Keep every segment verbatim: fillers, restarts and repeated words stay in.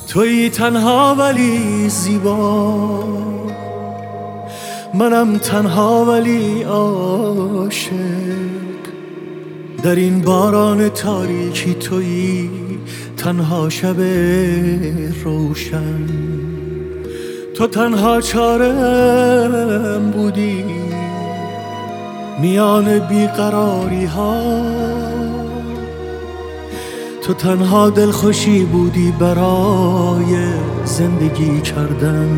تویی تنها ولی زیبا، منم تنها ولی عاشق. در این باران تاریکی تویی تنها شب روشن. تو تنها چارم بودی میان بیقراری ها، تو تنها دلخوشی بودی برای زندگی کردن.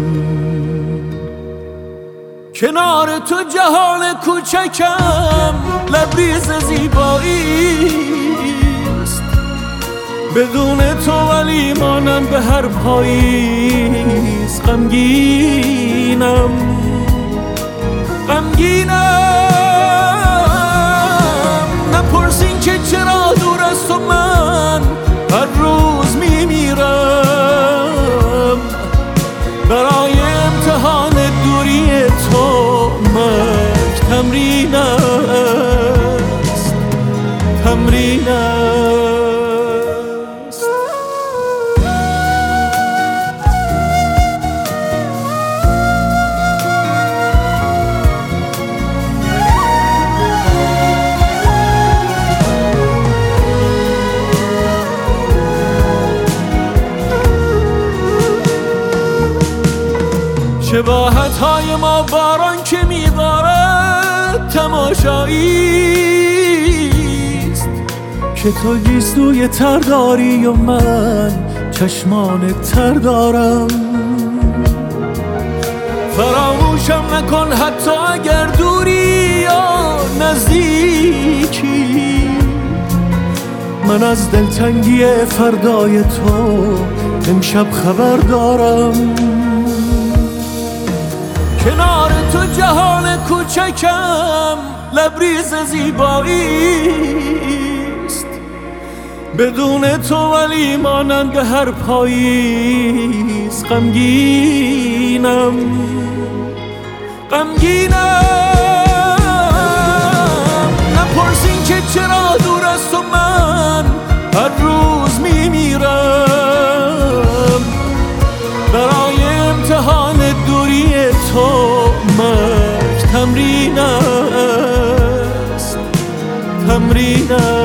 کنار تو جهان کوچکم لبریز زیباییست، بدون تو ولی مانند به هر پاییز غمگینم غمگینم. نپرسین که چرا دور از تو من هر روز میمیرم، برای امتحان دوری تو مرگ تمرین است تمرین است. شباهت های ما باران که میبارد تماشاییست، که تو گیسوی تر داری و من چشمان تر دارم. فراموشم نکن حتی اگر دوری یا نزدیکی، من از دلتنگی فردای تو امشب خبر دارم. کنار تو جهان کوچکم لبریز زیباییست، بدون تو ولی مانند به هر پاییز غمگینم غمگینم. نپرسین که چرا دور از تو من هر روز میمیرم، برای امتحان دوری تو مرگ تمرین است تمرین است.